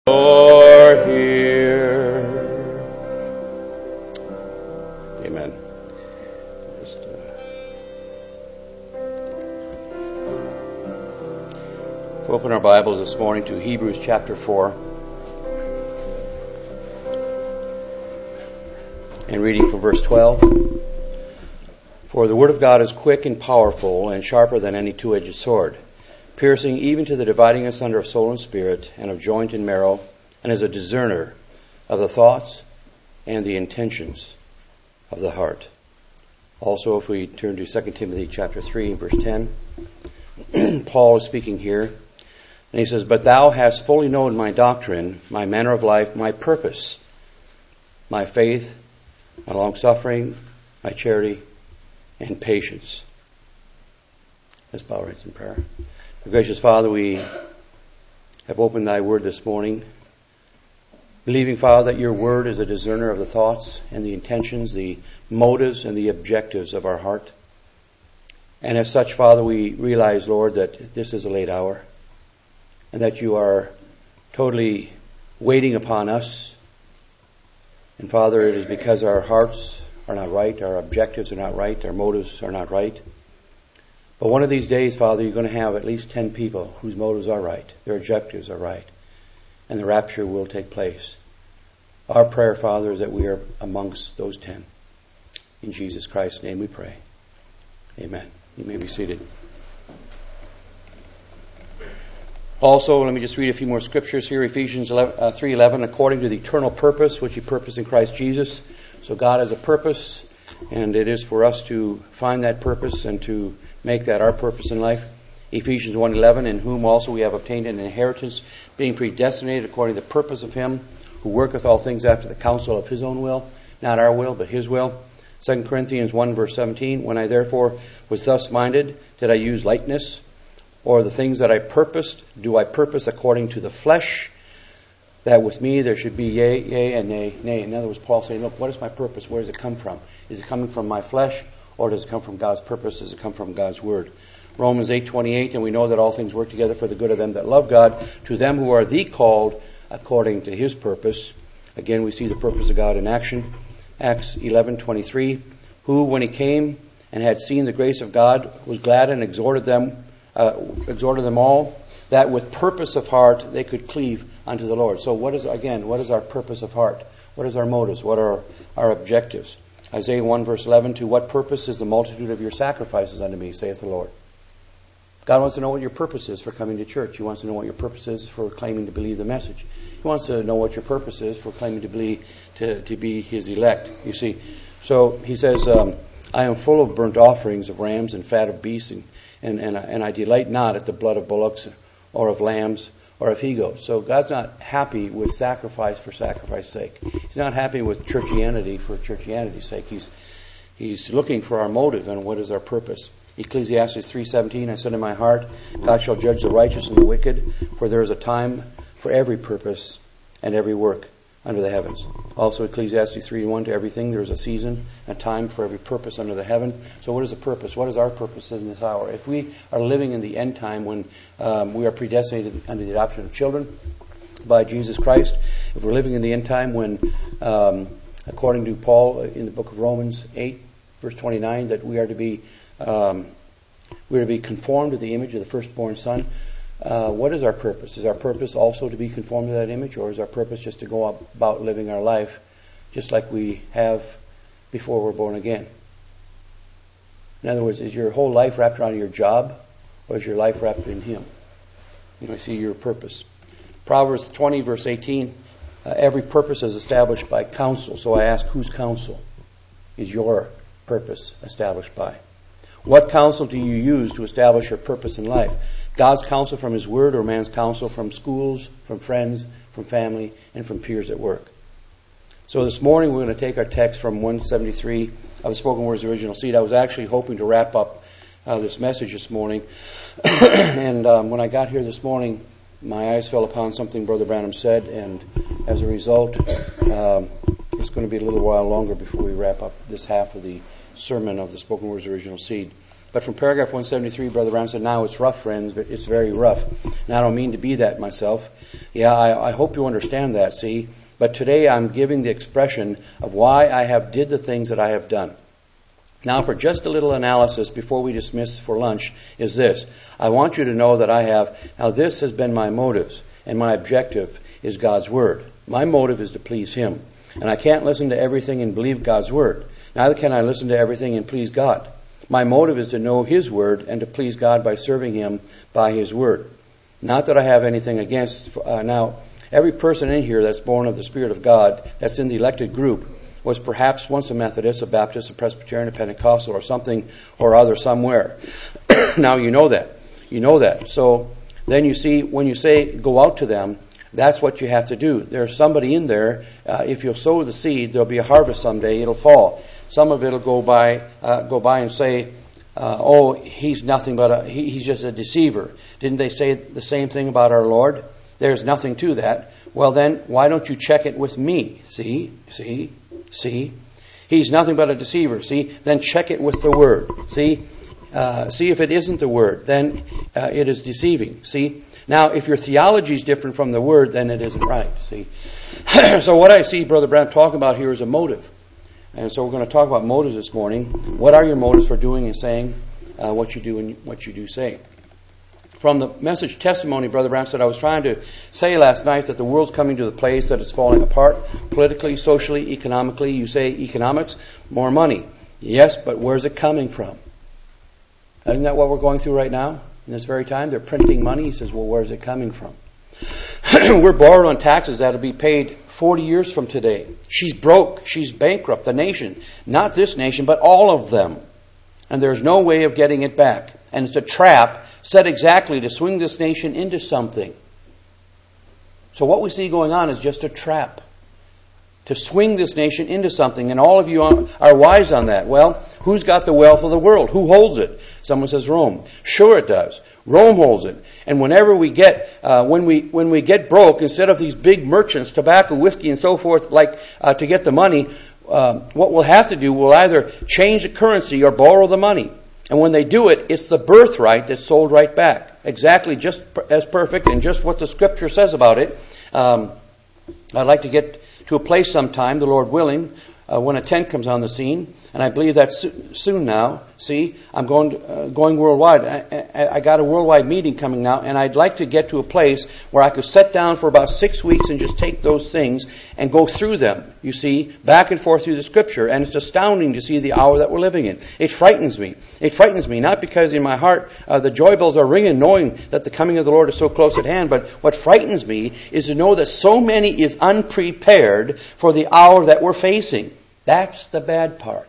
You're here. Amen. We'll open our Bibles this morning to Hebrews chapter 4. And reading from verse 12. For the word of God is quick and powerful and sharper than any two-edged sword, piercing even to the dividing asunder of soul and spirit, and of joint and marrow, and is a discerner of the thoughts and the intentions of the heart. Also, if we turn to 2 Timothy chapter 3, verse 10, Paul is speaking here, and he says, But thou hast fully known my doctrine, my manner of life, my purpose, my faith, my long-suffering, my charity, and patience. Let's bow our heads in prayer. Gracious Father, we have opened thy word this morning, believing, Father, that your word is a discerner of the thoughts and the intentions, the motives and the objectives of our heart. And as such, Father, we realize, Lord, that this is a late hour and that you are totally waiting upon us. And Father, it is because our hearts are not right, our objectives are not right, our motives are not right. But one of these days, Father, you're going to have at least 10 people whose motives are right, their objectives are right, and the rapture will take place. Our prayer, Father, is that we are amongst those 10. In Jesus Christ's name we pray. Amen. You may be seated. Also, let me just read a few more scriptures here. Ephesians 3:11, according to the eternal purpose which he purposed in Christ Jesus. So God has a purpose, and it is for us to find that purpose and to make that our purpose in life. Ephesians 1:11, in whom also we have obtained an inheritance, being predestinated according to the purpose of him who worketh all things after the counsel of his own will, not our will, but his will. 2 Corinthians 1 verse 17, when I therefore was thus minded, did I use lightness, or the things that I purposed, do I purpose according to the flesh, that with me there should be yea, yea, and nay, nay. In other words, Paul saying, look, what is my purpose? Where does it come from? Is it coming from my flesh? Or does it come from God's purpose? Does it come from God's word? Romans 8:28, and we know that all things work together for the good of them that love God, to them who are the called according to his purpose. Again, we see the purpose of God in action. Acts 11:23, who, when he came and had seen the grace of God, was glad and exhorted them all, that with purpose of heart they could cleave unto the Lord. So what is our purpose of heart? What is our motives? What are our objectives? Isaiah 1 verse 11, to what purpose is the multitude of your sacrifices unto me, saith the Lord. God wants to know what your purpose is for coming to church. He wants to know what your purpose is for claiming to believe the message. He wants to know what your purpose is for claiming to believe to be his elect. You see, so he says, I am full of burnt offerings of rams and fat of beasts, and I delight not at the blood of bullocks or of lambs or of he-goats. So God's not happy with sacrifice for sacrifice's sake. He's not happy with churchianity for churchianity's sake. He's looking for our motive and what is our purpose. Ecclesiastes 3:17, I said in my heart, God shall judge the righteous and the wicked, for there is a time for every purpose and every work under the heavens. Also Ecclesiastes 3:1, to everything there is a season, a time for every purpose under the heaven. So what is the purpose? What is our purpose in this hour? If we are living in the end time when we are predestinated under the adoption of children by Jesus Christ, if we're living in the end time when, according to Paul in the book of Romans 8, verse 29, that we are to be conformed to the image of the firstborn Son, what is our purpose? Is our purpose also to be conformed to that image, or is our purpose just to go about living our life just like we have before we're born again? In other words, is your whole life wrapped around your job, or is your life wrapped in him? You see your purpose. Proverbs 20 verse 18, every purpose is established by counsel. So I ask, whose counsel is your purpose established by? What counsel do you use to establish your purpose in life? God's counsel from his word, or man's counsel from schools, from friends, from family, and from peers at work? So this morning we're going to take our text from 173 of the Spoken Word's Original Seed. I was actually hoping to wrap up this message this morning. And when I got here this morning, my eyes fell upon something Brother Branham said, and as a result, it's going to be a little while longer before we wrap up this half of the sermon of the Spoken Word's Original Seed. But from paragraph 173, Brother Branham said, now it's rough, friends, but it's very rough. And I don't mean to be that myself. Yeah, I hope you understand that, see. But today I'm giving the expression of why I have did the things that I have done. Now, for just a little analysis before we dismiss for lunch is this. I want you to know that now this has been my motives, and my objective is God's Word. My motive is to please Him. And I can't listen to everything and believe God's Word. Neither can I listen to everything and please God. My motive is to know His Word and to please God by serving Him by His Word. Not that I have anything against. Now, every person in here that's born of the Spirit of God, that's in the elected group, was perhaps once a Methodist, a Baptist, a Presbyterian, a Pentecostal, or something or other somewhere. Now you know that. You know that. So then you see, when you say go out to them, that's what you have to do. There's somebody in there. If you'll sow the seed, there'll be a harvest someday. It'll fall. Some of it'll go by and say, "Oh, he's nothing but he's just a deceiver." Didn't they say the same thing about our Lord? There's nothing to that. Well, then why don't you check it with me? See, he's nothing but a deceiver. See, then check it with the Word. See if it isn't the Word, then it is deceiving. See. Now, if your theology is different from the Word, then it isn't right, see. So what I see Brother Branham talking about here is a motive. And so we're going to talk about motives this morning. What are your motives for doing and saying what you do and what you do say? From the message testimony, Brother Branham said, I was trying to say last night that the world's coming to the place that it's falling apart, politically, socially, economically. You say economics, more money. Yes, but where's it coming from? Isn't that what we're going through right now? In this very time, they're printing money. He says, well, where's it coming from? We're borrowed on taxes that'll be paid 40 years from today. She's broke. She's bankrupt. The nation. Not this nation, but all of them. And there's no way of getting it back. And it's a trap set exactly to swing this nation into something. So what we see going on is just a trap to swing this nation into something. And all of you are wise on that. Well, who's got the wealth of the world? Who holds it? Someone says Rome. Sure it does. Rome holds it. And whenever we get, when we get broke, instead of these big merchants, tobacco, whiskey, and so forth, to get the money, what we'll have to do, we'll either change the currency or borrow the money. And when they do it, it's the birthright that's sold right back. Exactly just as perfect and just what the Scripture says about it. I'd like to get to a place sometime, the Lord willing, when a tent comes on the scene. And I believe that's soon now. See, I'm going worldwide. I got a worldwide meeting coming now, and I'd like to get to a place where I could sit down for about 6 weeks and just take those things and go through them, you see, back and forth through the Scripture. And it's astounding to see the hour that we're living in. It frightens me. It frightens me, not because in my heart the joy bells are ringing, knowing that the coming of the Lord is so close at hand, but what frightens me is to know that so many is unprepared for the hour that we're facing. That's the bad part.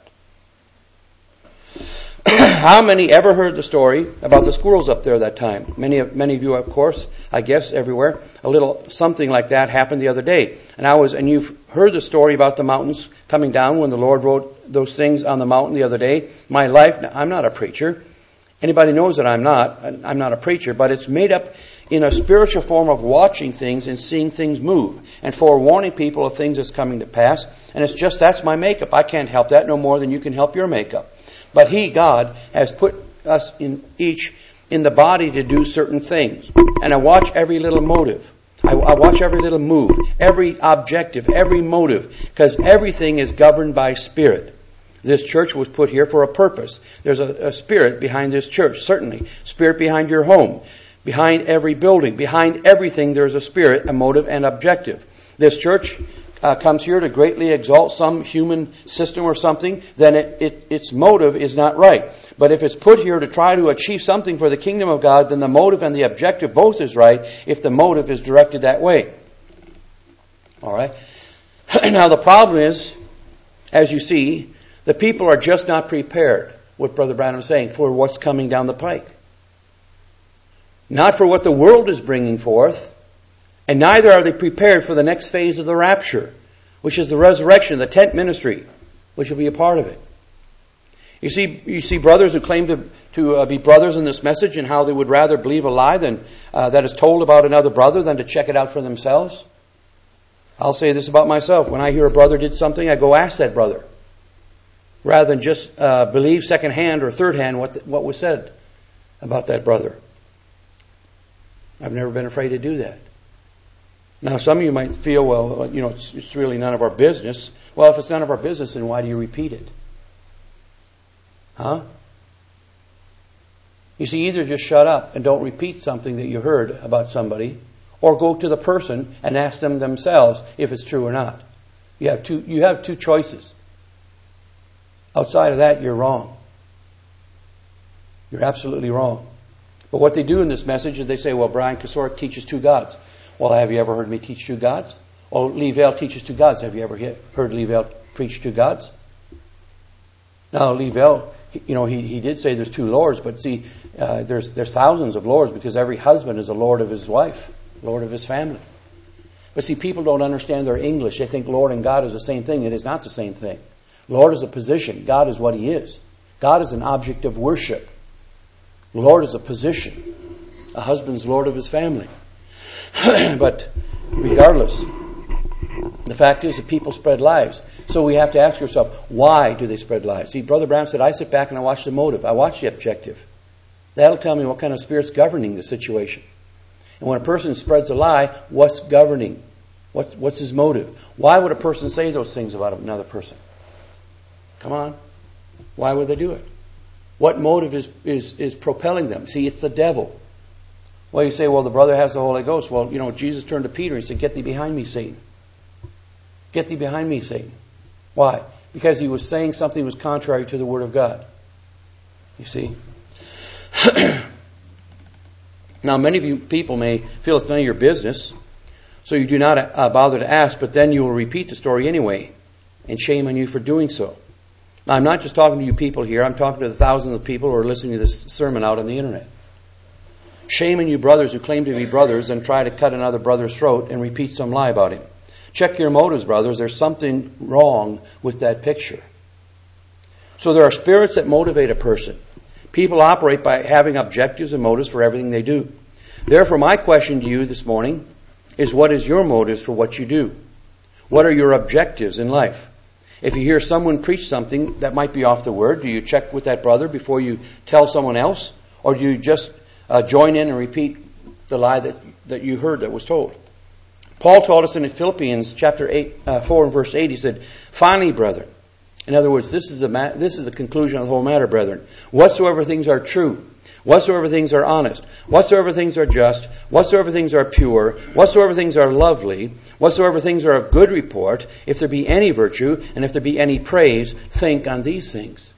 How many ever heard the story about the squirrels up there that time? Many of you, of course, I guess, everywhere. A little something like that happened the other day. And you've heard the story about the mountains coming down when the Lord wrote those things on the mountain the other day. My life, I'm not a preacher. Anybody knows that I'm not a preacher, but it's made up in a spiritual form of watching things and seeing things move and forewarning people of things that's coming to pass. And it's just, that's my makeup. I can't help that no more than you can help your makeup. But He, God, has put us each in the body to do certain things. And I watch every little motive. I watch every little move, every objective, every motive, because everything is governed by Spirit. This church was put here for a purpose. There's a Spirit behind this church, certainly. Spirit behind your home, behind every building, behind everything there's a Spirit, a motive, and objective. This church comes here to greatly exalt some human system or something, then its motive is not right. But if it's put here to try to achieve something for the kingdom of God, then the motive and the objective both is right if the motive is directed that way. All right? Now the problem is, as you see, the people are just not prepared, what Brother Branham is saying, for what's coming down the pike. Not for what the world is bringing forth, and neither are they prepared for the next phase of the rapture, which is the resurrection, the tent ministry, which will be a part of it. You see brothers who claim to be brothers in this message and how they would rather believe a lie than that is told about another brother than to check it out for themselves. I'll say this about myself. When I hear a brother did something, I go ask that brother. rather than just believe secondhand or thirdhand what was said about that brother. I've never been afraid to do that. Now, some of you might feel, well, it's really none of our business. Well, if it's none of our business, then why do you repeat it? Huh? You see, either just shut up and don't repeat something that you heard about somebody, or go to the person and ask them themselves if it's true or not. You have two choices. Outside of that, you're wrong. You're absolutely wrong. But what they do in this message is they say, well, Brian Kasorek teaches two gods. Well, have you ever heard me teach two gods? Well, Lee Vale teaches two gods. Have you ever heard Lee Vale preach two gods? Now, Lee Vale, he did say there's two lords, but see, there's thousands of lords because every husband is a lord of his wife, lord of his family. But see, people don't understand their English. They think Lord and God is the same thing. It is not the same thing. Lord is a position. God is what He is. God is an object of worship. Lord is a position. A husband's Lord of his family. But regardless, the fact is that people spread lies. So we have to ask ourselves, why do they spread lies? See, Brother Branham said, I sit back and I watch the motive. I watch the objective. That'll tell me what kind of spirit's governing the situation. And when a person spreads a lie, what's governing? What's his motive? Why would a person say those things about another person? Come on. Why would they do it? What motive is propelling them? See, it's the devil. Well, you say, well, the brother has the Holy Ghost. Well, Jesus turned to Peter and he said, get thee behind me, Satan. Get thee behind me, Satan. Why? Because he was saying something that was contrary to the Word of God. You see? Now, many of you people may feel it's none of your business, so you do not bother to ask, but then you will repeat the story anyway, and shame on you for doing so. Now, I'm not just talking to you people here. I'm talking to the thousands of people who are listening to this sermon out on the internet. Shame on you brothers who claim to be brothers and try to cut another brother's throat and repeat some lie about him. Check your motives, brothers. There's something wrong with that picture. So there are spirits that motivate a person. People operate by having objectives and motives for everything they do. Therefore, my question to you this morning is, what is your motives for what you do? What are your objectives in life? If you hear someone preach something that might be off the Word, do you check with that brother before you tell someone else? Or do you just join in and repeat the lie that you heard that was told? Paul told us in Philippians chapter 4 and verse 8, he said, finally, brethren. In other words, this is the conclusion of the whole matter, brethren. Whatsoever things are true, whatsoever things are honest, whatsoever things are just, whatsoever things are pure, whatsoever things are lovely, whatsoever things are of good report, if there be any virtue, and if there be any praise, think on these things.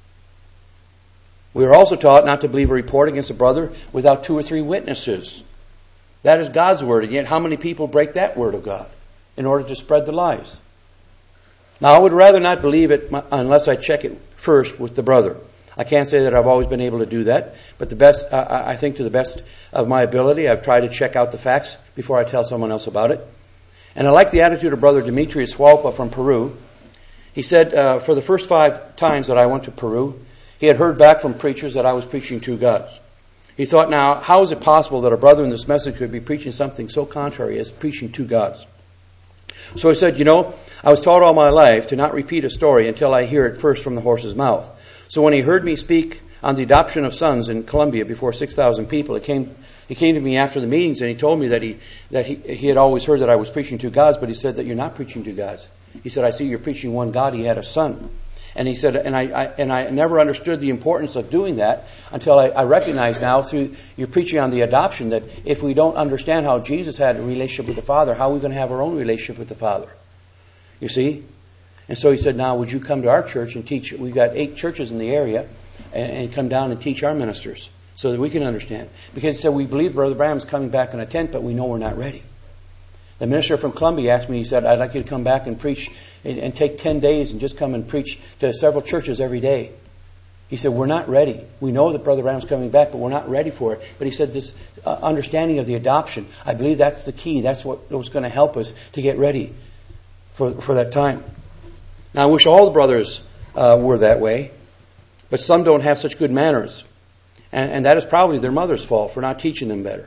We are also taught not to believe a report against a brother without 2 or 3 witnesses. That is God's word. And yet how many people break that word of God in order to spread the lies? Now, I would rather not believe it unless I check it first with the brother. I can't say that I've always been able to do that, but I think to the best of my ability, I've tried to check out the facts before I tell someone else about it. And I like the attitude of Brother Demetrius Hualpa from Peru. He said, for the first 5 times that I went to Peru, he had heard back from preachers that I was preaching 2 gods. He thought, now, how is it possible that a brother in this message could be preaching something so contrary as preaching 2 gods? So he said, I was taught all my life to not repeat a story until I hear it first from the horse's mouth. So when he heard me speak on the adoption of sons in Colombia before 6,000 people, he came to me after the meetings and he told me that he had always heard that I was preaching 2 gods, but he said that you're not preaching 2 gods. He said, I see you're preaching 1 God. He had a son. And he said, and I never understood the importance of doing that until I recognize now through your preaching on the adoption that if we don't understand how Jesus had a relationship with the Father, how are we going to have our own relationship with the Father? You see? And so he said, now would you come to our church and teach? We've got 8 churches in the area and come down and teach our ministers so that we can understand. Because he said, we believe Brother Branham's coming back in a tent, but we know we're not ready. The minister from Colombia asked me, he said, I'd like you to come back and preach and take 10 days and just come and preach to several churches every day. He said, we're not ready. We know that Brother Branham's coming back, but we're not ready for it. But he said this understanding of the adoption, I believe that's the key. That's what was going to help us to get ready for that time. Now, I wish all the brothers were that way, but some don't have such good manners. And that is probably their mother's fault for not teaching them better.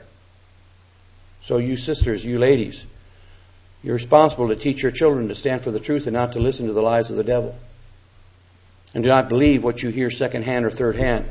So you sisters, you ladies, you're responsible to teach your children to stand for the truth and not to listen to the lies of the devil. And do not believe what you hear second-hand or third-hand,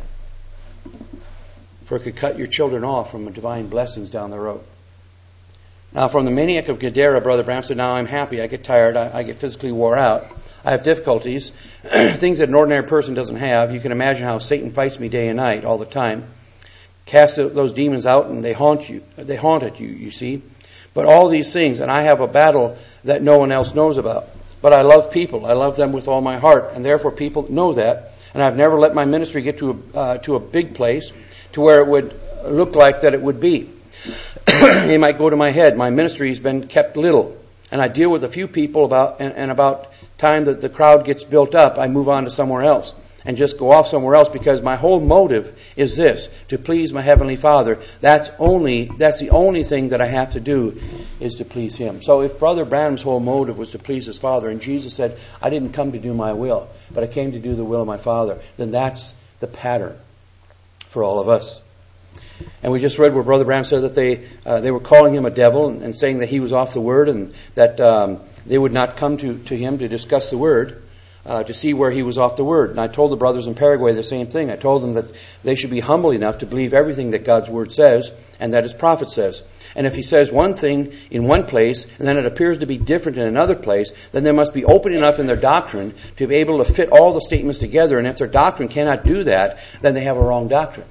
for it could cut your children off from divine blessings down the road. Now, from the maniac of Gadara, Brother Branham said, now I'm happy, I get tired, I get physically wore out, I have difficulties, things that an ordinary person doesn't have. You can imagine how Satan fights me day and night all the time. Cast those demons out and they haunt you. They haunt at you, you see. But all these things, and I have a battle that no one else knows about. But I love people. I love them with all my heart, and therefore people know that. And I've never let my ministry get to a big place to where it would look like that it would be. It might go to my head. My ministry has been kept little, and I deal with a few people about time that the crowd gets built up, I move on to somewhere else and just go off somewhere else, because my whole motive is this: to please my Heavenly Father. That's the only thing that I have to do, is to please Him. So if Brother Branham's whole motive was to please his Father, and Jesus said, I didn't come to do my will, but I came to do the will of my Father, then that's the pattern for all of us. And we just read where Brother Branham said that they were calling him a devil and saying that he was off the Word, and that they would not come to him to discuss the Word, to see where he was off the Word. And I told the brothers in Paraguay the same thing. I told them that they should be humble enough to believe everything that God's Word says and that His prophet says. And if He says one thing in one place and then it appears to be different in another place, then they must be open enough in their doctrine to be able to fit all the statements together. And if their doctrine cannot do that, then they have a wrong doctrine.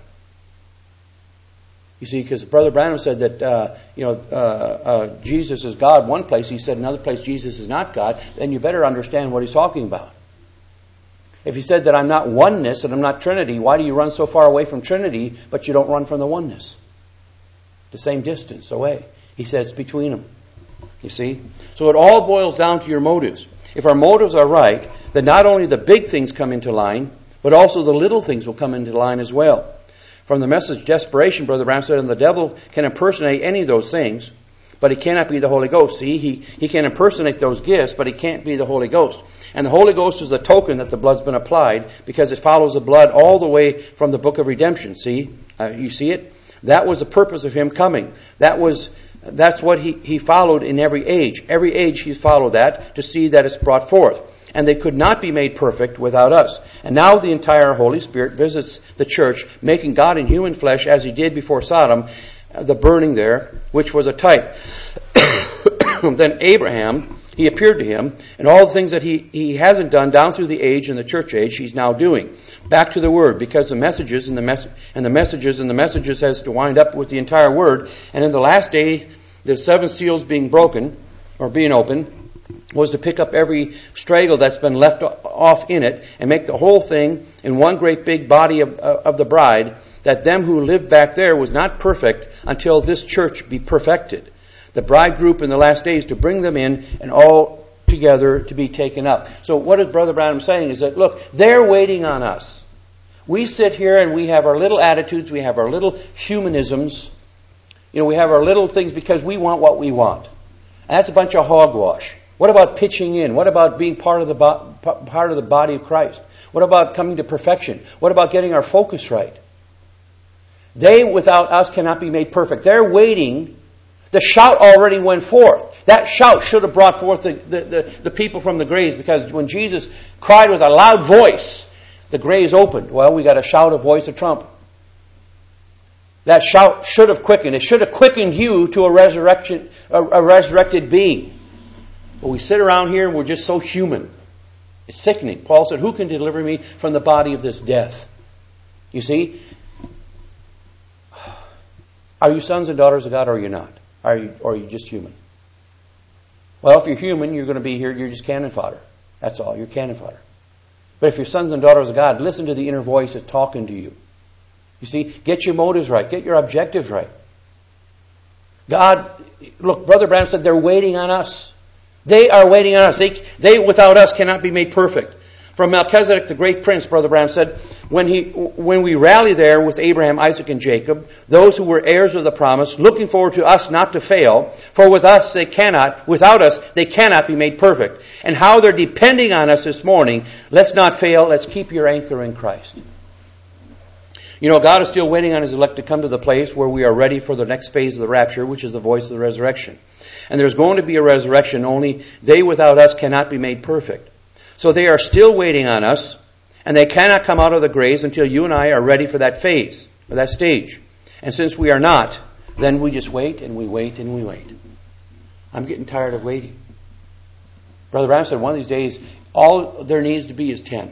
You see, because Brother Branham said that Jesus is God one place, he said another place Jesus is not God, then you better understand what he's talking about. If he said that I'm not oneness and I'm not Trinity, why do you run so far away from Trinity, but you don't run from the oneness? The same distance away. He says it's between them. You see? So it all boils down to your motives. If our motives are right, then not only the big things come into line, but also the little things will come into line as well. From the message Desperation, Brother Branham said, and the devil can impersonate any of those things, but he cannot be the Holy Ghost. See, he can impersonate those gifts, but he can't be the Holy Ghost. And the Holy Ghost is the token that the blood's been applied, because it follows the blood all the way from the book of redemption. See? You see it? That was the purpose of Him coming. That's what he followed in every age. Every age He's followed that to see that it's brought forth. And they could not be made perfect without us. And now the entire Holy Spirit visits the church, making God in human flesh as He did before Sodom, the burning there, which was a type. Then Abraham, He appeared to him, and all the things that he hasn't done down through the age and the church age, He's now doing. Back to the Word, because the messages and the messages has to wind up with the entire Word. And in the last day, the 7 seals being broken, or being opened, was to pick up every straggle that's been left off in it and make the whole thing in one great big body of the bride, that them who lived back there was not perfect until this church be perfected. The bride group in the last days, to bring them in and all together to be taken up. So what is Brother Branham saying is that, look, they're waiting on us. We sit here and we have our little attitudes, we have our little humanisms, we have our little things because we want what we want. And that's a bunch of hogwash. What about pitching in? What about being part of the body of Christ? What about coming to perfection? What about getting our focus right? They, without us, cannot be made perfect. They're waiting. The shout already went forth. That shout should have brought forth the people from the graves, because when Jesus cried with a loud voice, the graves opened. Well, we got a shout, a voice, a trump. That shout should have quickened. It should have quickened you to a resurrected being. But we sit around here and we're just so human. It's sickening. Paul said, who can deliver me from the body of this death? You see? Are you sons and daughters of God, or are you not? Or are you just human? Well, if you're human, you're going to be here, you're just cannon fodder. That's all, you're cannon fodder. But if you're sons and daughters of God, listen to the inner voice that's talking to you. You see, get your motives right, get your objectives right. God, look, Brother Branham said they're waiting on us. They are waiting on us. They without us cannot be made perfect. From Melchizedek, the great prince, Brother Branham said, when we rally there with Abraham, Isaac, and Jacob, those who were heirs of the promise, looking forward to us not to fail, for without us they cannot be made perfect. And how they're depending on us this morning, let's not fail, let's keep your anchor in Christ. God is still waiting on His elect to come to the place where we are ready for the next phase of the rapture, which is the voice of the resurrection. And there's going to be a resurrection, only they without us cannot be made perfect. So they are still waiting on us, And they cannot come out of the graves until you and I are ready for that phase, or that stage. And since we are not, then we just wait and we wait and we wait. I'm getting tired of waiting. Brother Branham said one of these days, all there needs to be is 10.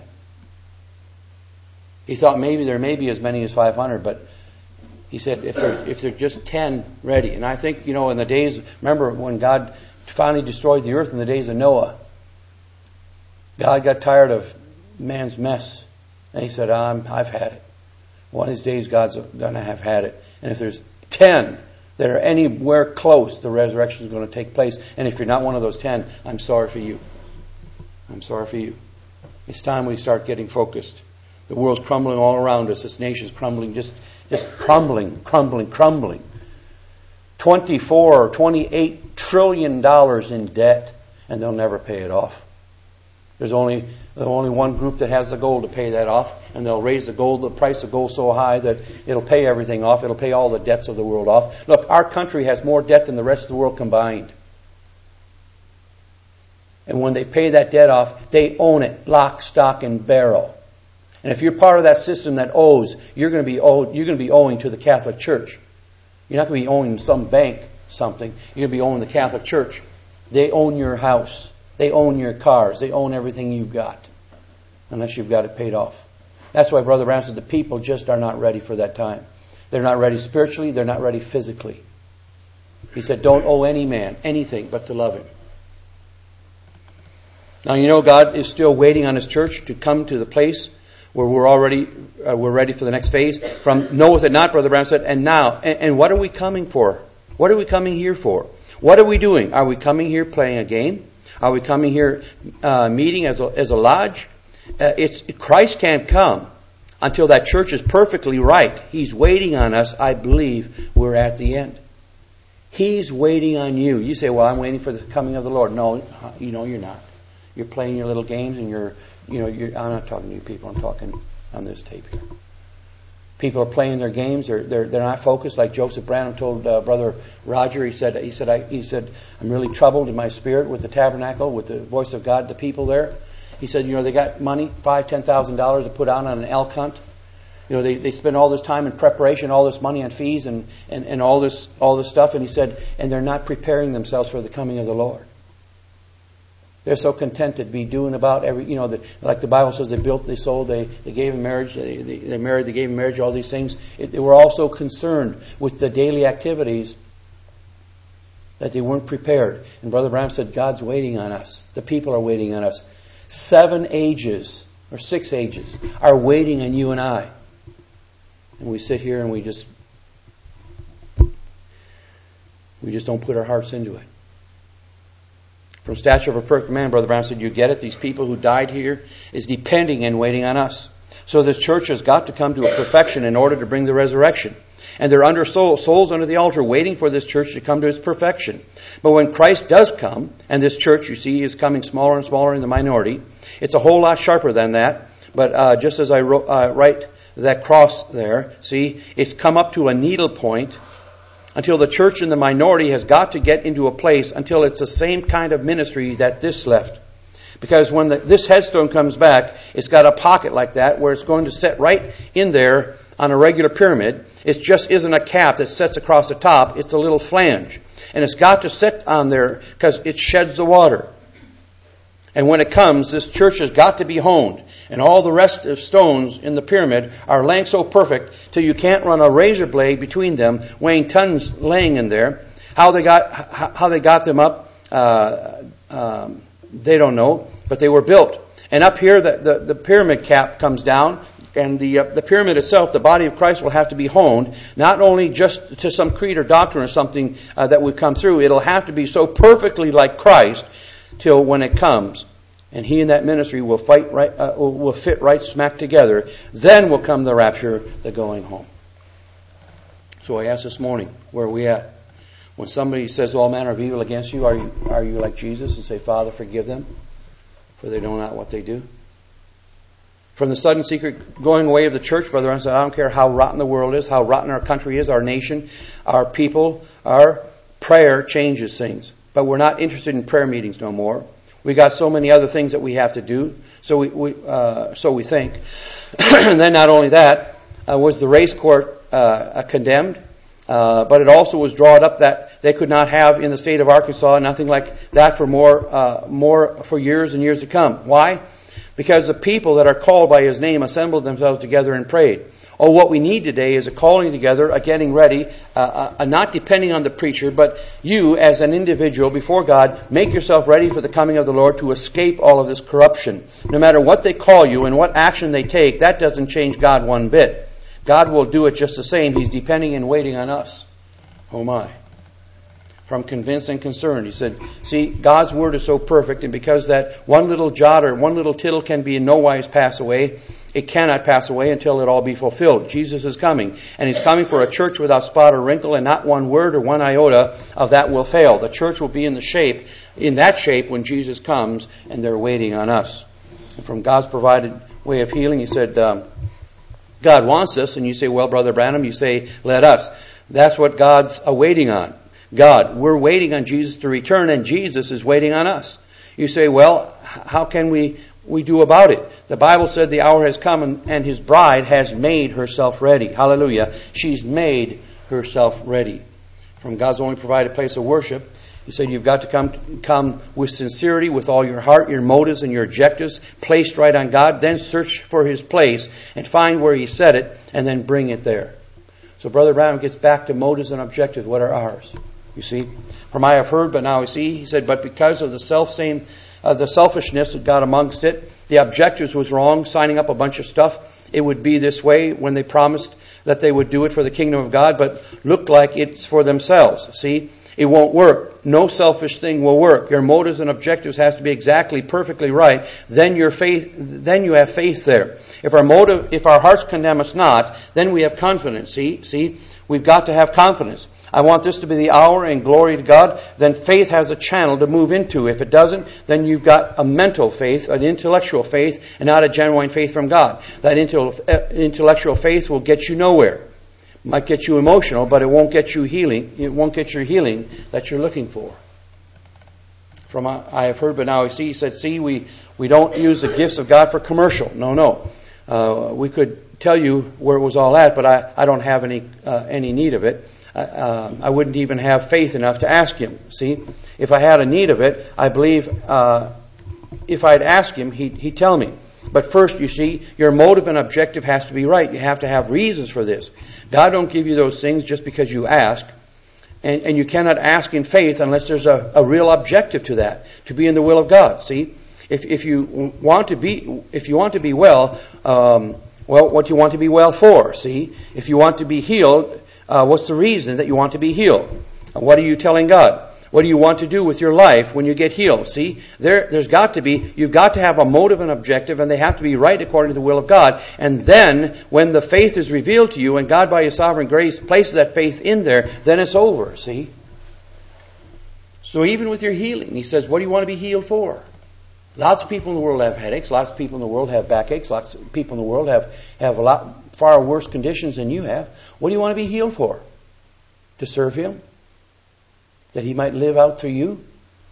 He thought maybe there may be as many as 500, but he said if they're just 10 ready. And I think, in the days, remember when God finally destroyed the earth in the days of Noah, God got tired of man's mess. And he said, I've had it. One of these days God's going to have had it. And if there's 10 that are anywhere close, the resurrection is going to take place. And if you're not one of those 10, I'm sorry for you. I'm sorry for you. It's time we start getting focused. The world's crumbling all around us. This nation's crumbling, just crumbling. 24 or 28 trillion dollars in debt, and they'll never pay it off. There's only one group that has the gold to pay that off, and they'll raise the price of gold so high that it'll pay everything off. It'll pay all the debts of the world off. Look, our country has more debt than the rest of the world combined. And when they pay that debt off, they own it, lock, stock, and barrel. And if you're part of that system that owes, you're going to be owing to the Catholic Church. You're not going to be owing some bank something. You're going to be owing the Catholic Church. They own your house. They own your cars. They own everything you've got, unless you've got it paid off. That's why Brother Branham said the people just are not ready for that time. They're not ready spiritually. They're not ready physically. He said, don't owe any man anything but to love him. Now, God is still waiting on His church to come to the place where we're ready for the next phase. From knoweth it not, Brother Branham said, and now. And what are we coming for? What are we coming here for? What are we doing? Are we coming here playing a game? Are we coming here meeting as a lodge? Christ can't come until that church is perfectly right. He's waiting on us. I believe we're at the end. He's waiting on you. You say, well, I'm waiting for the coming of the Lord. No, you're not. You're playing your little games, and I'm not talking to you people. I'm talking on this tape here. People are playing their games. They're not focused. Like Joseph Branham told Brother Roger. He said, I'm really troubled in my spirit with the tabernacle, with the voice of God, the people there. He said, they got money, $5,000-$10,000 to put out on an elk hunt. They spend all this time in preparation, all this money on fees and all this stuff. And he said, and they're not preparing themselves for the coming of the Lord. They're so content to be doing about like the Bible says, they built, they sold, they gave in marriage, they married, they gave in marriage, all these things. They were also concerned with the daily activities that they weren't prepared. And Brother Branham said, God's waiting on us. The people are waiting on us. 7 ages or 6 ages are waiting on you and I. And we sit here and we just don't put our hearts into it. From stature of a perfect man, Brother Branham said, you get it? These people who died here is depending and waiting on us. So the church has got to come to a perfection in order to bring the resurrection. And they're under souls under the altar waiting for this church to come to its perfection. But when Christ does come, and this church, you see, is coming smaller and smaller in the minority, it's a whole lot sharper than that. But just as I write that cross there, see, it's come up to a needle point until the church in the minority has got to get into a place until it's the same kind of ministry that this left. Because when this headstone comes back, it's got a pocket like that where it's going to set right in there on a regular pyramid. It just isn't a cap that sets across the top. It's a little flange. And it's got to sit on there because it sheds the water. And when it comes, this church has got to be honed. And all the rest of stones in the pyramid are laying so perfect till you can't run a razor blade between them, weighing tons laying in there. How they got them up, they don't know, but they were built. And up here, the pyramid cap comes down, and the pyramid itself, the body of Christ, will have to be honed, not only just to some creed or doctrine or something that would come through. It'll have to be so perfectly like Christ till when it comes. And he and that ministry will fit right smack together. Then will come the rapture, the going home. So I asked this morning, where are we at? When somebody says all manner of evil against you, are you like Jesus and say, Father, forgive them, for they know not what they do? From the sudden secret going away of the church, Brother, I said, I don't care how rotten the world is, how rotten our country is, our nation, our people, our prayer changes things. But we're not interested in prayer meetings no more. We got so many other things that we have to do. So we think. And then not only that, was the race court condemned, but it also was drawn up that they could not have in the state of Arkansas nothing like that for more for years and years to come. Why? Because the people that are called by His name assembled themselves together and prayed. Oh, what we need today is a calling together, a getting ready, not depending on the preacher, but you as an individual before God, make yourself ready for the coming of the Lord to escape all of this corruption. No matter what they call you and what action they take, that doesn't change God one bit. God will do it just the same. He's depending and waiting on us. Oh my. From convinced and concerned. He said, see, God's Word is so perfect, and because that one little jot or one little tittle can be in no wise pass away, it cannot pass away until it all be fulfilled. Jesus is coming, and He's coming for a church without spot or wrinkle, and not one word or one iota of that will fail. The church will be in that shape when Jesus comes, and they're waiting on us. And from God's provided way of healing, He said, God wants us, and you say, well, Brother Branham, you say, let us. That's what God's waiting on. God, we're waiting on Jesus to return, and Jesus is waiting on us. You say, well, how can we do about it? The Bible said the hour has come, and His bride has made herself ready. Hallelujah. She's made herself ready. From God's only provided place of worship, He said you've got to come with sincerity, with all your heart, your motives, and your objectives placed right on God. Then search for His place and find where He said it, and then bring it there. So Brother Branham gets back to motives and objectives. What are ours? You see, from I have heard, but now I see. He said, but because of the selfishness that got amongst it, the objectives was wrong, signing up a bunch of stuff. It would be this way when they promised that they would do it for the kingdom of God, but looked like it's for themselves. See, it won't work. No selfish thing will work. Your motives and objectives has to be exactly, perfectly right. Then you have faith there. If our hearts condemn us not, then we have confidence. See, we've got to have confidence. I want this to be the hour, and glory to God. Then faith has a channel to move into. If it doesn't, then you've got a mental faith, an intellectual faith, and not a genuine faith from God. That intellectual faith will get you nowhere. It might get you emotional, but it won't get you healing. It won't get your healing that you're looking for. From I have heard, but now I see. He said, see, we don't use the gifts of God for commercial. No. We could tell you where it was all at, but I don't have any need of it. I wouldn't even have faith enough to ask Him. See, if I had a need of it, I believe if I'd ask Him, He'd tell me. But first, you see, your motive and objective has to be right. You have to have reasons for this. God don't give you those things just because you ask. And you cannot ask in faith unless there's a real objective to that, to be in the will of God. See, if you want to be well, what do you want to be well for? See, if you want to be healed, what's the reason that you want to be healed? What are you telling God? What do you want to do with your life when you get healed? See, you've got to have a motive and objective, and they have to be right according to the will of God. And then, when the faith is revealed to you, and God by His sovereign grace places that faith in there, then it's over, see? So even with your healing, He says, what do you want to be healed for? Lots of people in the world have headaches. Lots of people in the world have backaches. Lots of people in the world have a lot far worse conditions than you have. What do you want to be healed for? To serve Him? That He might live out through you?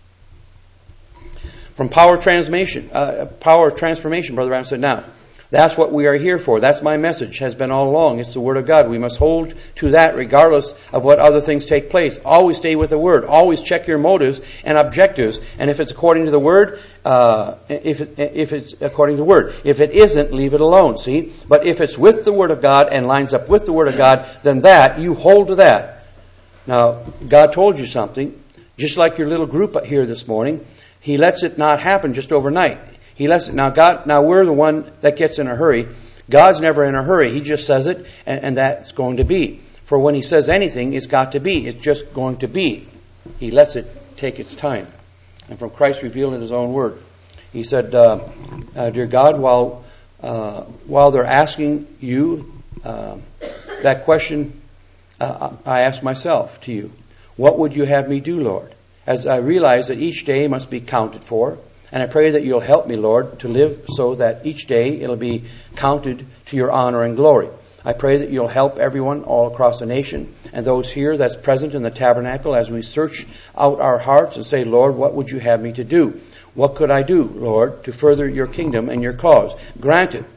From power transformation, Brother Ram said, now, that's what we are here for. That's my message, has been all along. It's the Word of God. We must hold to that regardless of what other things take place. Always stay with the Word. Always check your motives and objectives. And if it's according to the Word, if it's according to the Word. If it isn't, leave it alone, see? But if it's with the Word of God and lines up with the Word of God, then that, you hold to that. Now, God told you something. Just like your little group here this morning, He lets it not happen just overnight. He lets it. Now we're the one that gets in a hurry. God's never in a hurry. He just says it, and that's going to be. For when He says anything, it's got to be. It's just going to be. He lets it take its time. And from Christ revealed in His own Word, He said, dear God, while they're asking you that question, I ask myself to you, what would you have me do, Lord? As I realize that each day must be counted for, and I pray that you'll help me, Lord, to live so that each day it'll be counted to your honor and glory. I pray that you'll help everyone all across the nation and those here that's present in the tabernacle as we search out our hearts and say, Lord, what would you have me to do? What could I do, Lord, to further your kingdom and your cause? Grant it,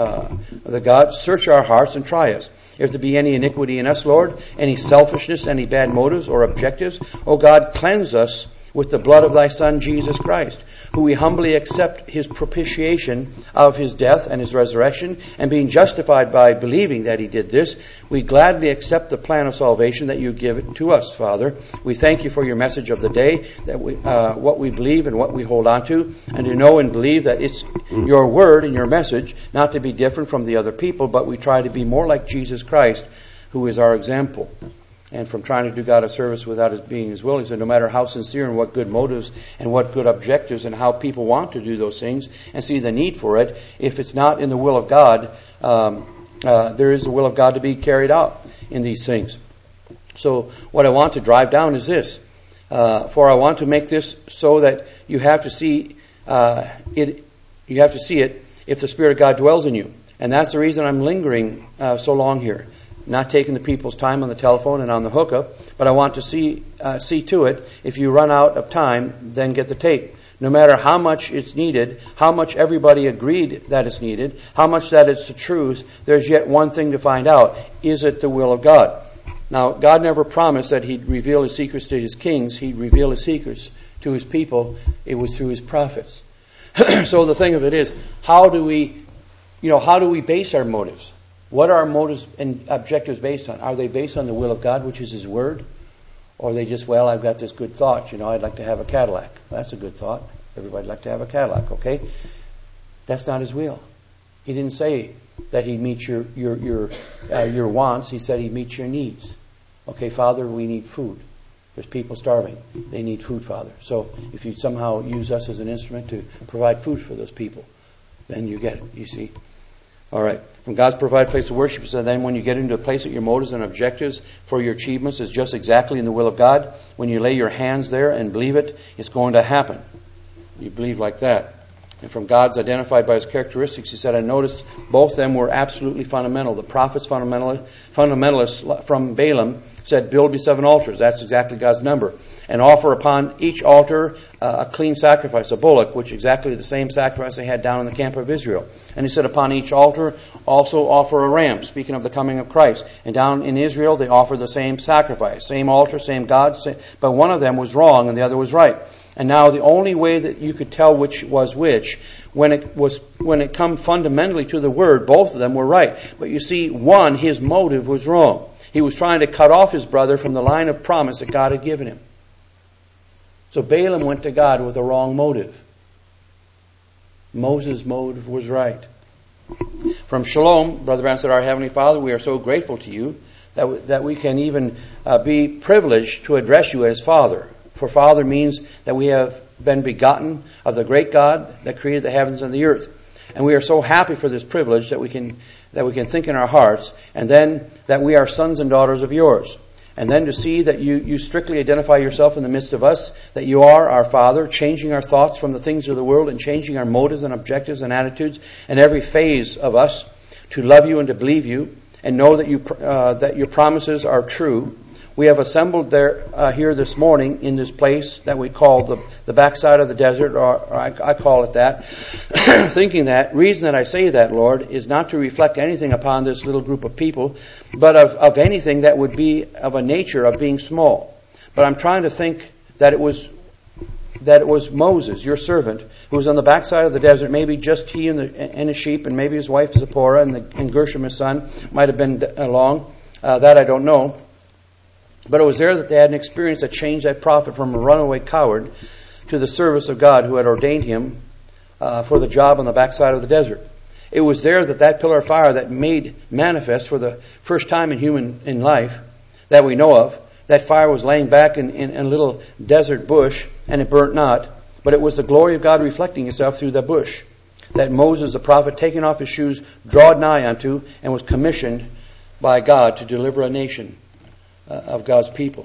the God, search our hearts and try us. If there be any iniquity in us, Lord, any selfishness, any bad motives or objectives, O God, cleanse us with the blood of thy Son, Jesus Christ, who we humbly accept his propitiation of his death and his resurrection, and being justified by believing that he did this, we gladly accept the plan of salvation that you give it to us, Father. We thank you for your message of the day, that what we believe and what we hold on to, and to know and believe that it's your word and your message, not to be different from the other people, but we try to be more like Jesus Christ, who is our example. And from trying to do God a service without it being his will, he said, no matter how sincere and what good motives and what good objectives and how people want to do those things and see the need for it, if it's not in the will of God, there is the will of God to be carried out in these things. So what I want to drive down is this. For I want to make this so that you have to see it. You have to see it if the Spirit of God dwells in you. And that's the reason I'm lingering so long here. Not taking the people's time on the telephone and on the hookup, but I want to see to it, if you run out of time, then get the tape. No matter how much it's needed, how much everybody agreed that it's needed, how much that it's the truth, there's yet one thing to find out. Is it the will of God? Now, God never promised that he'd reveal his secrets to his kings. He'd reveal his secrets to his people. It was through his prophets. So the thing of it is, how do we base our motives? What are our motives and objectives based on? Are they based on the will of God, which is his word? Or are they just, well, I've got this good thought, I'd like to have a Cadillac. That's a good thought. Everybody'd like to have a Cadillac, okay? That's not his will. He didn't say that he'd meet your wants. He said he'd meet your needs. Okay, Father, we need food. There's people starving. They need food, Father. So if you somehow use us as an instrument to provide food for those people, then you get it, you see. All right. From God's provided place of worship, so then when you get into a place that your motives and objectives for your achievements is just exactly in the will of God, when you lay your hands there and believe it, it's going to happen. You believe like that. And from God's identified by his characteristics, he said, I noticed both of them were absolutely fundamental. The prophets, fundamentalists from Balaam, said, build me 7 altars. That's exactly God's number. And offer upon each altar a clean sacrifice, a bullock, which is exactly the same sacrifice they had down in the camp of Israel. And he said, upon each altar also offer a ram, speaking of the coming of Christ. And down in Israel, they offered the same sacrifice, same altar, same God, but one of them was wrong and the other was right. And now the only way that you could tell which was which, when it come fundamentally to the word, both of them were right. But you see, one, his motive was wrong. He was trying to cut off his brother from the line of promise that God had given him. So Balaam went to God with a wrong motive. Moses' motive was right. From Shalom, Brother Branham said, our Heavenly Father, we are so grateful to you that we can even be privileged to address you as Father. For Father means that we have been begotten of the great God that created the heavens and the earth. And we are so happy for this privilege that we can think in our hearts, and then that we are sons and daughters of yours. And then to see that you strictly identify yourself in the midst of us, that you are our Father, changing our thoughts from the things of the world and changing our motives and objectives and attitudes and every phase of us to love you and to believe you and know that your promises are true. We have assembled here this morning in this place that we call the backside of the desert, or I call it that, thinking that, reason that I say that, Lord, is not to reflect anything upon this little group of people, but of anything that would be of a nature of being small. But I'm trying to think that it was Moses, your servant, who was on the backside of the desert, maybe just he and his sheep, and maybe his wife Zipporah and Gershom, his son, might have been along. That I don't know. But it was there that they had an experience that changed that prophet from a runaway coward to the service of God who had ordained him for the job on the backside of the desert. It was there that pillar of fire that made manifest for the first time in life that we know of, that fire was laying back in a little desert bush, and it burnt not, but it was the glory of God reflecting itself through the bush, that Moses, the prophet, taking off his shoes, drawed nigh unto, and was commissioned by God to deliver a nation of God's people.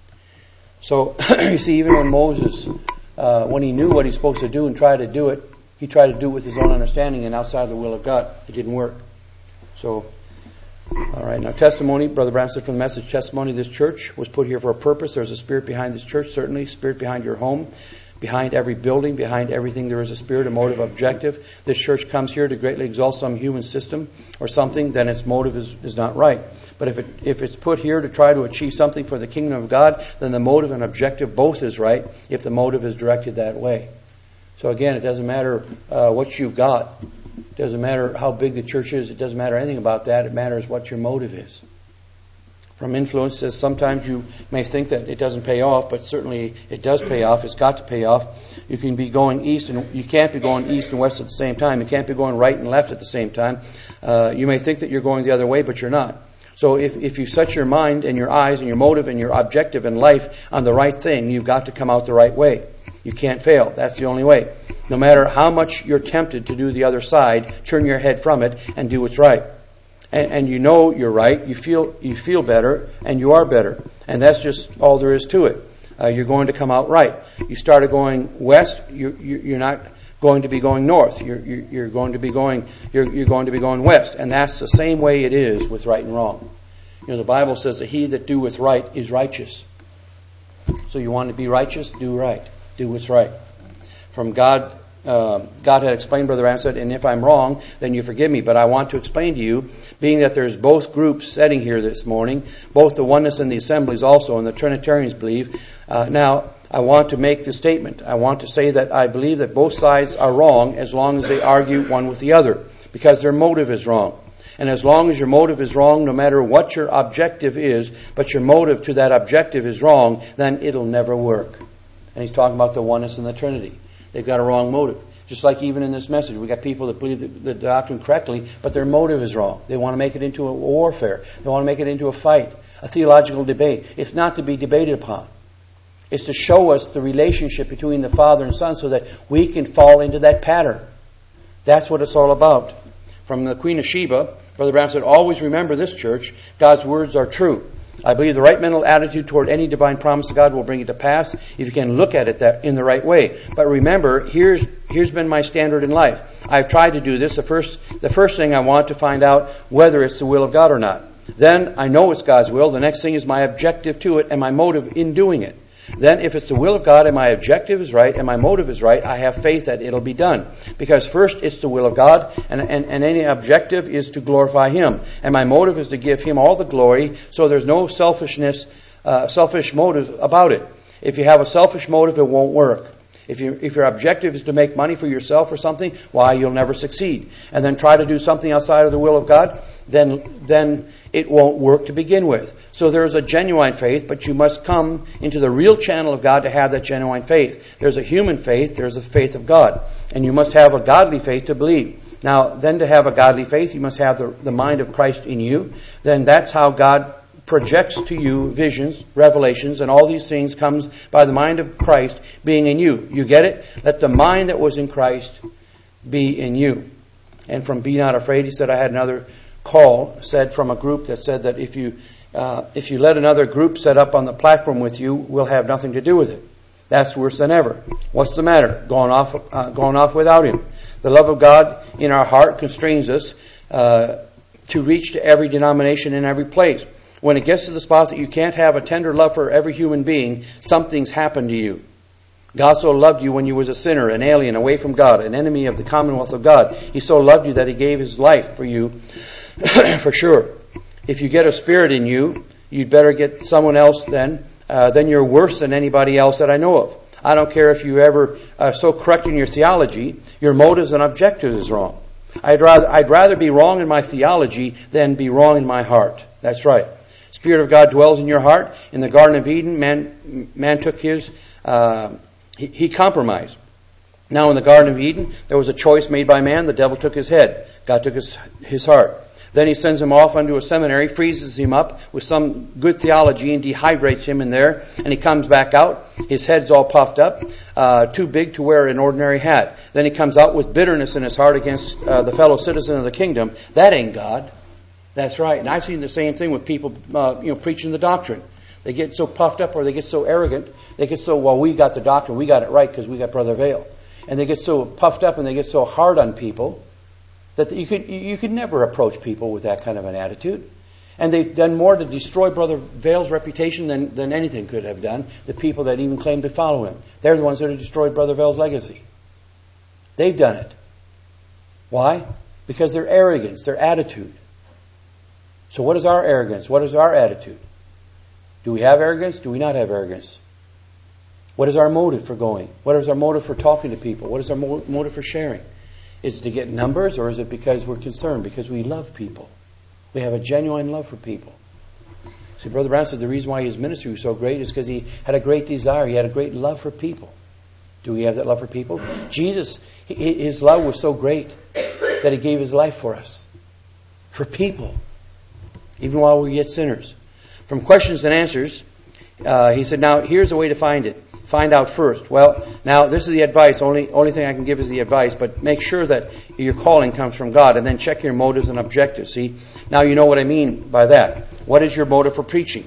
So, you see, even when Moses, when he knew what he's supposed to do and tried to do it, he tried to do it with his own understanding and outside the will of God. It didn't work. So, All right, now testimony, Brother Brown said from the message, testimony, this church was put here for a purpose. There's a spirit behind this church, certainly, spirit behind your home, behind every building, behind everything there is a spirit, a motive, objective. This church comes here to greatly exalt some human system or something, then its motive is not right. But if it's put here to try to achieve something for the kingdom of God, then the motive and objective both is right if the motive is directed that way. So again, it doesn't matter what you've got. It doesn't matter how big the church is. It doesn't matter anything about that. It matters what your motive is. From influence says sometimes you may think that it doesn't pay off, but certainly it does pay off. It's got to pay off. You can be going east, and you can't be going east and west at the same time. You can't be going right and left at the same time. You may think that you're going the other way, but you're not. So if you set your mind and your eyes and your motive and your objective in life on the right thing, you've got to come out the right way. You can't fail. That's the only way. No matter how much you're tempted to do the other side, turn your head from it and do what's right. And you know you're right. You feel better, and you are better. And that's just all there is to it. You're going to come out right. You started going west. You're not going to be going north. You're going to be going west. And that's the same way it is with right and wrong. You know, the Bible says that he that doeth right is righteous. So you want to be righteous? Do right. Do what's right. From God, God had explained, Brother Ram said, and if I'm wrong, then you forgive me. But I want to explain to you, being that there's both groups sitting here this morning, both the oneness and the assemblies also, and the Trinitarians believe. Now, I want to make the statement. I want to say that I believe that both sides are wrong as long as they argue one with the other, because their motive is wrong. And as long as your motive is wrong, no matter what your objective is, but your motive to that objective is wrong, then it'll never work. And he's talking about the oneness and the Trinity. They've got a wrong motive. Just like even in this message, we got people that believe the doctrine correctly, but their motive is wrong. They want to make it into a warfare. They want to make it into a fight, a theological debate. It's not to be debated upon. It's to show us the relationship between the Father and Son so that we can fall into that pattern. That's what it's all about. From the Queen of Sheba, Brother Brown said, always remember this, church, God's words are true. I believe the right mental attitude toward any divine promise of God will bring it to pass if you can look at it that in the right way. But remember, here's been my standard in life. I've tried to do this. The first thing I want to find out whether it's the will of God or not. Then I know it's God's will. The next thing is my objective to it and my motive in doing it. Then if it's the will of God and my objective is right and my motive is right, I have faith that it'll be done. Because first it's the will of God and any objective is to glorify Him. And my motive is to give Him all the glory, so there's no selfish motive about it. If you have a selfish motive, it won't work. If your objective is to make money for yourself or something, why, you'll never succeed. And then try to do something outside of the will of God, then it won't work to begin with. So there is a genuine faith, but you must come into the real channel of God to have that genuine faith. There's a human faith, there's a faith of God. And you must have a godly faith to believe. Now, then to have a godly faith, you must have the mind of Christ in you. Then that's how God projects to you visions, revelations, and all these things comes by the mind of Christ being in you. You get it? Let the mind that was in Christ be in you. And from Be Not Afraid, he said, I had another call said from a group that said that if you let another group set up on the platform with you, we'll have nothing to do with it. That's worse than ever. What's the matter? Going off without Him. The love of God in our heart constrains us to reach to every denomination in every place. When it gets to the spot that you can't have a tender love for every human being, something's happened to you. God so loved you when you was a sinner, an alien, away from God, an enemy of the commonwealth of God. He so loved you that He gave His life for you, for sure. If you get a spirit in you, you'd better get someone else then you're worse than anybody else that I know of. I don't care if you ever so correct in your theology, your motives and objectives is wrong. I'd rather be wrong in my theology than be wrong in my heart. That's right. Spirit of God dwells in your heart. In the Garden of Eden, man took his, he compromised. Now in the Garden of Eden, there was a choice made by man. The devil took his head. God took his heart. Then he sends him off unto a seminary, freezes him up with some good theology and dehydrates him in there. And he comes back out. His head's all puffed up, too big to wear an ordinary hat. Then he comes out with bitterness in his heart against the fellow citizen of the kingdom. That ain't God. That's right. And I've seen the same thing with people preaching the doctrine. They get so puffed up or they get so arrogant. They get so, well, we got the doctrine. We got it right because we got Brother Vail. And they get so puffed up and they get so hard on people that you could never approach people with that kind of an attitude. And they've done more to destroy Brother Vale's reputation than anything could have done. The people that even claim to follow him. They're the ones that have destroyed Brother Vale's legacy. They've done it. Why? Because their arrogance, their attitude. So what is our arrogance? What is our attitude? Do we have arrogance? Do we not have arrogance? What is our motive for going? What is our motive for talking to people? What is our motive for sharing? Is it to get numbers, or is it because we're concerned? Because we love people. We have a genuine love for people. See, Brother Branham said the reason why his ministry was so great is because he had a great desire. He had a great love for people. Do we have that love for people? Jesus, his love was so great that he gave his life for us. For people. Even while we yet sinners. From questions and answers, he said, now here's a way to find it. Find out first. Well, now this is the advice. Only thing I can give is the advice, but make sure that your calling comes from God, and then check your motives and objectives. See, now you know what I mean by that. What is your motive for preaching?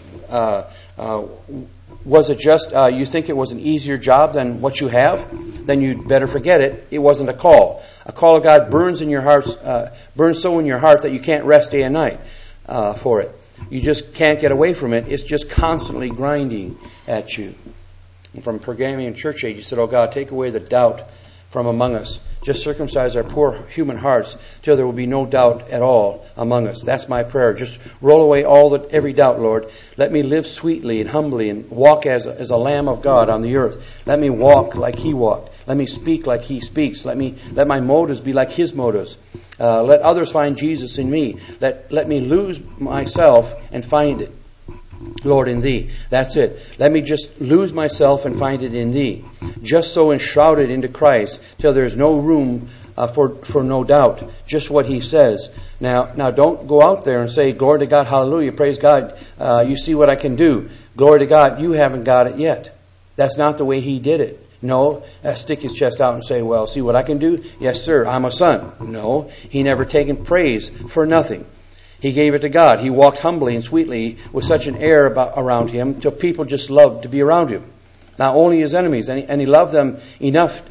Was it just you think it was an easier job than what you have? Then you'd better forget it. It wasn't a call. A call of God burns in your heart, burns so in your heart that you can't rest day and night for it. You just can't get away from it. It's just constantly grinding at you. And from Pergamian church age, he said, "Oh God, take away the doubt from among us. Just circumcise our poor human hearts till there will be no doubt at all among us." That's my prayer. Just roll away every doubt, Lord. Let me live sweetly and humbly and walk as a lamb of God on the earth. Let me walk like He walked. Let me speak like He speaks. Let my motives be like His motives. Let others find Jesus in me. Let me lose myself and find it, Lord, in Thee. That's it. Let me just lose myself and find it in Thee. Just so enshrouded into Christ till there's no room for no doubt. Just what He says. Now don't go out there and say, "Glory to God, hallelujah, praise God, you see what I can do. Glory to God, you haven't got it yet." That's not the way He did it. No, stick his chest out and say, "Well, see what I can do? Yes, sir, I'm a son." No, He never taken praise for nothing. He gave it to God. He walked humbly and sweetly with such an air around Him till people just loved to be around Him. Not only His enemies, and He loved them enough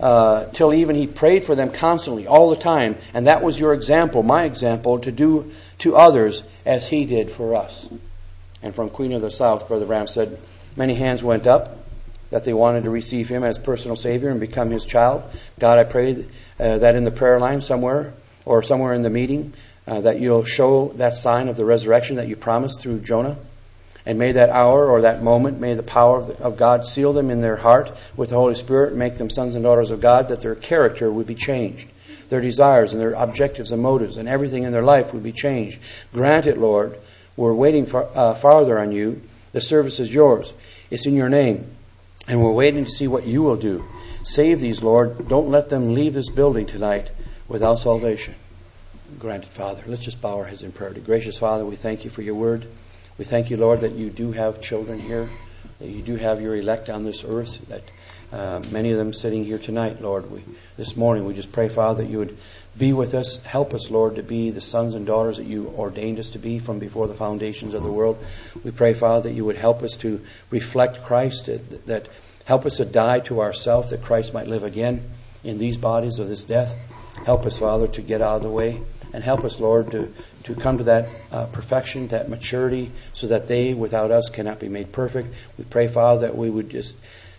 till even He prayed for them constantly, all the time. And that was your example, my example, to do to others as He did for us. And from Queen of the South, Brother Branham said, many hands went up that they wanted to receive Him as personal Savior and become His child. God, I pray that in the prayer line somewhere, or somewhere in the meeting, that you'll show that sign of the resurrection that you promised through Jonah. And may that hour or that moment, may the power of God seal them in their heart with the Holy Spirit and make them sons and daughters of God, that their character would be changed. Their desires and their objectives and motives and everything in their life would be changed. Grant it, Lord. We're waiting farther on you. The service is yours. It's in your name. And we're waiting to see what you will do. Save these, Lord. Don't let them leave this building tonight without salvation. Granted, Father. Let's just bow our heads in prayer. Gracious Father, we thank you for your word. We thank you, Lord, that you do have children here, that you do have your elect on this earth, that many of them sitting here tonight, Lord. This morning we just pray, Father, that you would be with us. Help us, Lord, to be the sons and daughters that you ordained us to be from before the foundations of the world. We pray, Father, that you would help us to reflect Christ, that help us to die to ourselves, that Christ might live again in these bodies of this death. Help us, Father, to get out of the way. And help us, Lord, to come to that perfection, that maturity, so that they, without us, cannot be made perfect. We pray, Father, that we would just,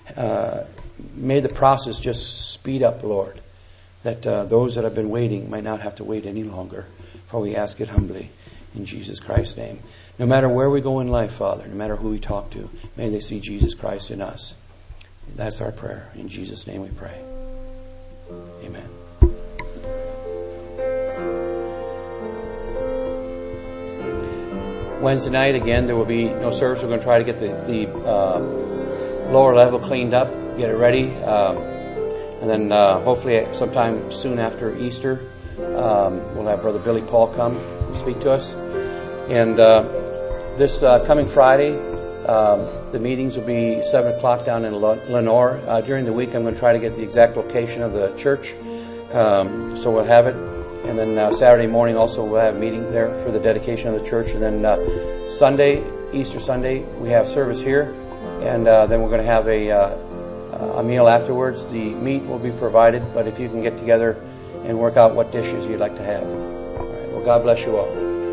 may the process just speed up, Lord, that those that have been waiting might not have to wait any longer. For we ask it humbly in Jesus Christ's name. No matter where we go in life, Father, no matter who we talk to, may they see Jesus Christ in us. That's our prayer. In Jesus' name we pray. Amen. Wednesday night, again, there will be no service. We're going to try to get the lower level cleaned up, get it ready. And then hopefully sometime soon after Easter, we'll have Brother Billy Paul come speak to us. And this coming Friday, the meetings will be 7 o'clock down in Lenore. During the week, I'm going to try to get the exact location of the church. So we'll have it. And then Saturday morning also we'll have a meeting there for the dedication of the church. And then Sunday, Easter Sunday, we have service here. And then we're going to have a meal afterwards. The meat will be provided, but if you can get together and work out what dishes you'd like to have. All right. Well, God bless you all.